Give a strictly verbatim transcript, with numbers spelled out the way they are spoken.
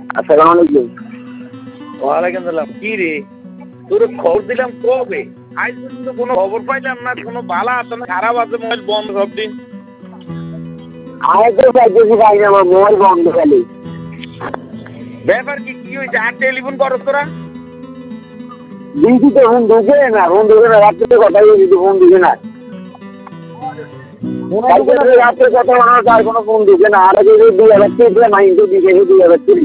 আসসালামু আলাইকুম। ওয়ালাইকুম সালাম। কি রে তোর খবর দিলাম কবে, আজ পর্যন্ত কোনো খবর পাইলাম না। কোনো ভালো আছে না খারাপ আছে? মোবাইল বন্ধ সব দিন। আমি তো চাইতেছি ভাই আমার মোবাইল বন্ধ খালি। ব্যাপার কি কি হয়েছে? আর টেলিফোন করস তোরা? দিদি তো ফোন ঢুকে না, ফোন ঢুকে না, রাত্রে কথা বলে দিদি ফোন ঢুকে না। রাত্রে কথা বানানো তার কোনো ফোন ঢুকে না। আর আগে দুই হাজার তিরিশ মাইন্ড দিকে দুই হাজার তিরিশ